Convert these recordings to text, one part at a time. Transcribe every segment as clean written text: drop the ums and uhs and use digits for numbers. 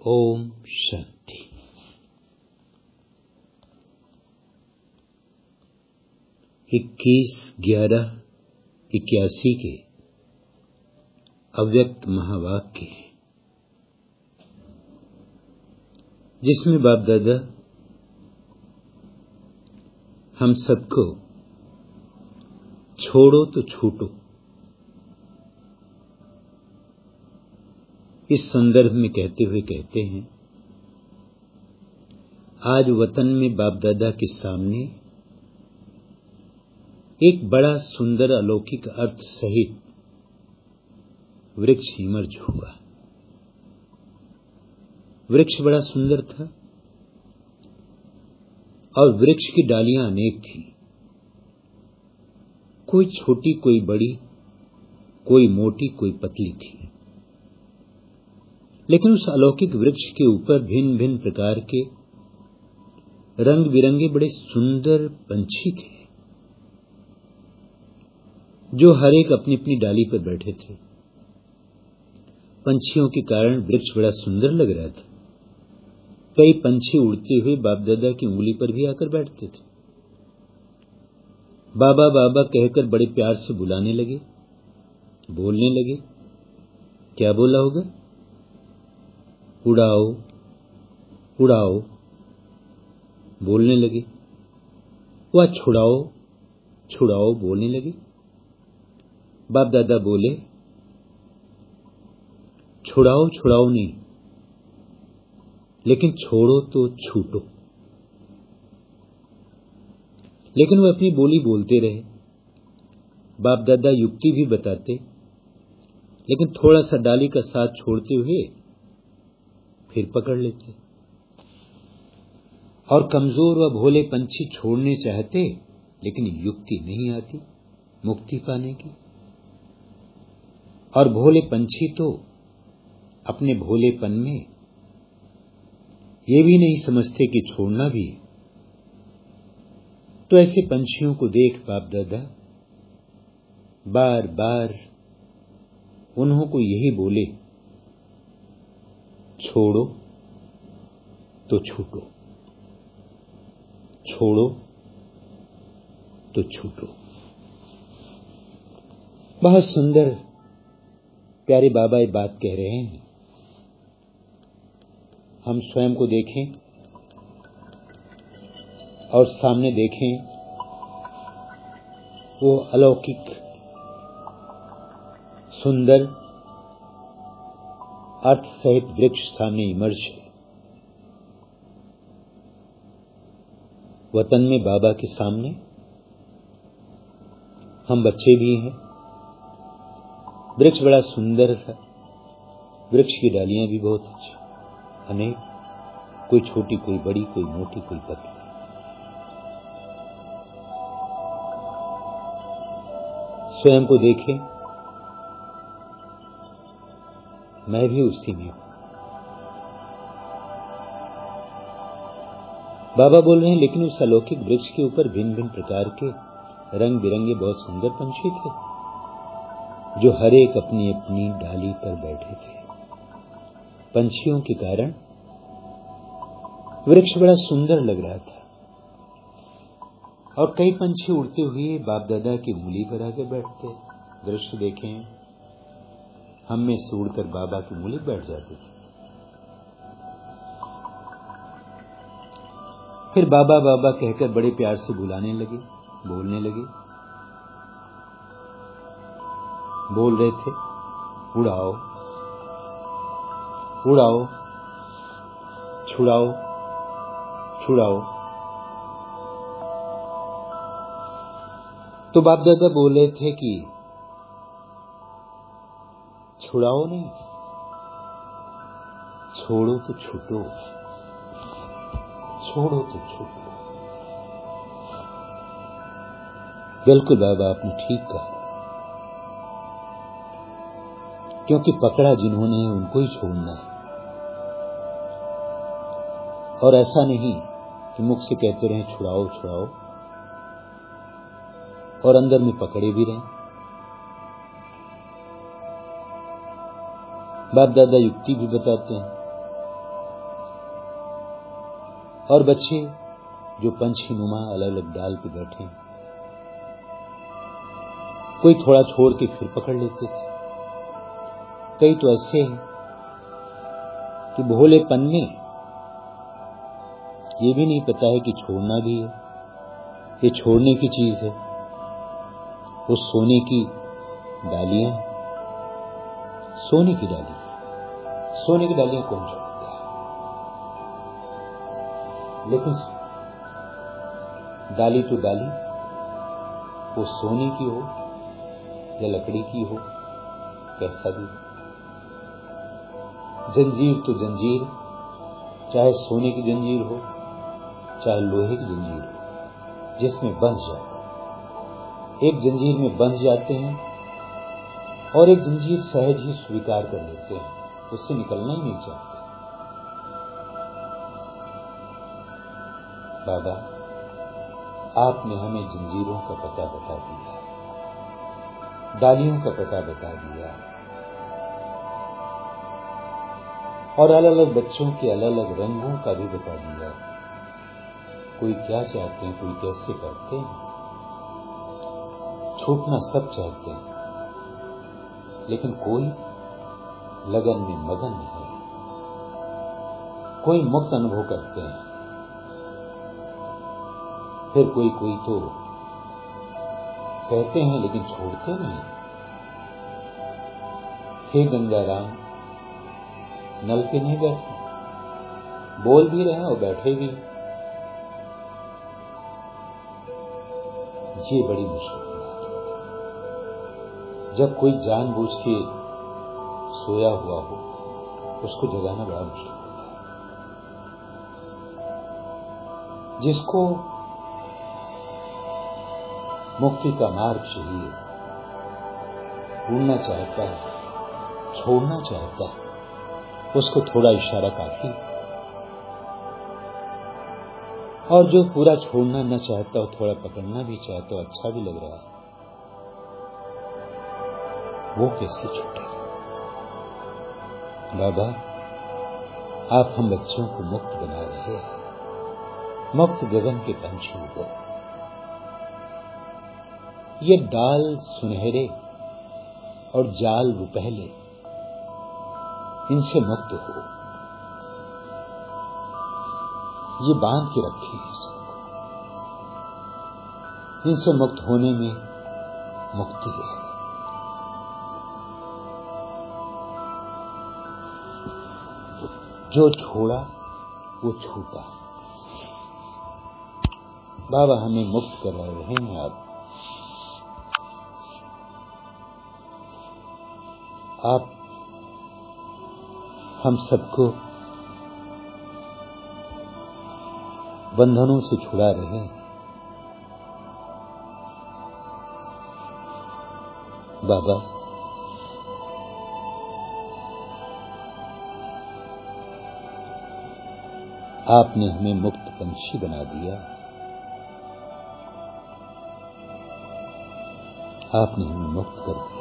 ओम शांति। इक्कीस 11/81 के अव्यक्त महावाक्य हैं, जिसमें बाप दादा हम सबको छोड़ो तो छूटो इस संदर्भ में कहते हुए कहते हैं, आज वतन में बाप दादा के सामने एक बड़ा सुंदर अलौकिक अर्थ सहित वृक्ष इमर्ज हुआ। वृक्ष बड़ा सुंदर था और वृक्ष की डालियां अनेक थी, कोई छोटी कोई बड़ी, कोई मोटी कोई पतली थी। लेकिन उस अलौकिक वृक्ष के ऊपर भिन्न भिन्न प्रकार के रंग बिरंगे बड़े सुंदर पंछी थे, जो हर एक अपनी अपनी डाली पर बैठे थे। पंछियों के कारण वृक्ष बड़ा सुंदर लग रहा था। कई पंछी उड़ते हुए बाप दादा की उंगली पर भी आकर बैठते थे। बाबा बाबा कहकर बड़े प्यार से बुलाने लगे, बोलने लगे। क्या बोला होगा? उड़ाओ उड़ाओ बोलने लगे। वह छुड़ाओ छुड़ाओ बोलने लगे। बाप दादा बोले, छुड़ाओ छुड़ाओ नहीं, लेकिन छोड़ो तो छूटो। लेकिन वह अपनी बोली बोलते रहे। बाप दादा युक्ति भी बताते, लेकिन थोड़ा सा डाली का साथ छोड़ते हुए फिर पकड़ लेते। और कमजोर व भोले पंछी छोड़ने चाहते, लेकिन युक्ति नहीं आती मुक्ति पाने की। और भोले पंछी तो अपने भोलेपन में ये भी नहीं समझते कि छोड़ना भी। तो ऐसे पंछियों को देख बाप दादा बार बार उन्हों को यही बोले, छोड़ो तो छूटो, छोड़ो तो छूटो। बहुत सुंदर प्यारे बाबा ये बात कह रहे हैं। हम स्वयं को देखें और सामने देखें, वो अलौकिक सुंदर अर्थ सहित वृक्ष सामने इमर्ज है। वतन में बाबा के सामने हम बच्चे भी हैं। वृक्ष बड़ा सुंदर था। वृक्ष की डालियां भी बहुत अच्छी, अनेक, कोई छोटी कोई बड़ी, कोई मोटी कोई पतली। स्वयं को देखें, मैं भी उसी में हूं। बाबा बोल रहे हैं, लेकिन उस अलौकिक वृक्ष के ऊपर भिन्न भिन्न प्रकार के रंग बिरंगे बहुत सुंदर पंछी थे, जो हर एक अपनी अपनी डाली पर बैठे थे। पंछियों के कारण वृक्ष बड़ा सुंदर लग रहा था। और कई पंछी उड़ते हुए बाप दादा की उंगली पर आकर बैठते। दृश्य देखें, हम में से उड़कर बाबा की उंगली बैठ जाते थे। फिर बाबा बाबा कहकर बड़े प्यार से बुलाने लगे, बोलने लगे। बोल रहे थे, उड़ाओ उड़ाओ, छुड़ाओ छुड़ाओ। तो बाप दादा बोल रहे थे कि छुड़ाओ नहीं, छोड़ो तो छूटो, छोड़ो तो छूटो। बिल्कुल बाबा आपने ठीक कहा, क्योंकि पकड़ा जिन्होंने उनको ही छोड़ना है। और ऐसा नहीं कि मुख से कहते रहे छुड़ाओ छुड़ाओ और अंदर में पकड़े भी रहें। बाप दादा युक्ति भी बताते हैं, और बच्चे जो पंछी नुमा अलग अलग डाल पे बैठे हैं, कोई थोड़ा छोड़ के फिर पकड़ लेते थे। कई तो ऐसे हैं कि भोलेपन में ये भी नहीं पता है कि छोड़ना भी है, ये छोड़ने की चीज है। वो सोने की डालियां, सोने की डालियां कौन छोड़ता है? लेकिन डाली तो डाली, वो सोने की हो या लकड़ी की हो, कैसा भी हो, जंजीर तो जंजीर, चाहे सोने की जंजीर हो चाहे लोहे की जंजीर हो, जिसमें बंध जाता है। एक जंजीर में बंध जाते हैं और एक जंजीर सहज ही स्वीकार कर लेते हैं, उससे निकलना ही नहीं चाहते। बाबा, आपने हमें जंजीरों का पता बता दिया, डालियों का पता बता दिया, और अलग अलग बच्चों के अलग अलग रंगों का भी बता दिया। कोई क्या चाहते हैं, कोई कैसे करते हैं। छूटना सब चाहते हैं, लेकिन कोई लगन में मगन है, कोई मुक्त अनुभव करते हैं, फिर कोई तो कहते हैं लेकिन छोड़ते नहीं। हे गंगाराम, नल पे नहीं बैठे, बोल भी रहे और बैठे भी। ये बड़ी मुश्किल बात होती है। जब कोई जानबूझ के सोया हुआ हो, उसको जगाना बड़ा मुश्किल होता है। जिसको मुक्ति का मार्ग चाहिए, ढूंढना चाहता है, छोड़ना चाहता है, उसको थोड़ा इशारा काफी। और जो पूरा छोड़ना न चाहता हो, थोड़ा पकड़ना भी चाहता हो, अच्छा भी लग रहा है, वो कैसे छूटेगा? बाबा, आप हम बच्चों को मुक्त बना रहे हैं, मुक्त गगन के पंछी हो। ये डाल सुनहरे और जाल रुपहले, इनसे मुक्त हो। ये बांध के रखे हैं सबको, इनसे मुक्त होने में मुक्ति है। जो छोड़ा वो छूटा। बाबा, हमें मुक्त कर रहे हैं आप हम सबको बंधनों से छुड़ा रहे हैं। बाबा, आपने हमें मुक्त पंछी बना दिया, आपने हमें मुक्त कर दिया।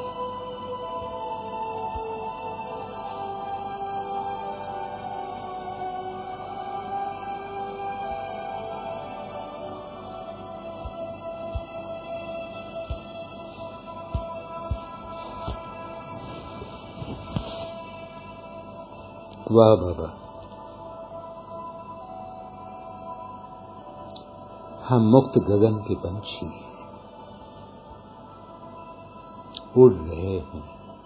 वाह बाबा, हम मुक्त गगन के पंछी उड़ रहे हैं,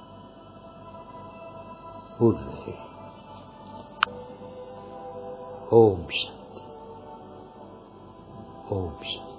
उड़ रहे हैं। ओम शांति, ओम शांति।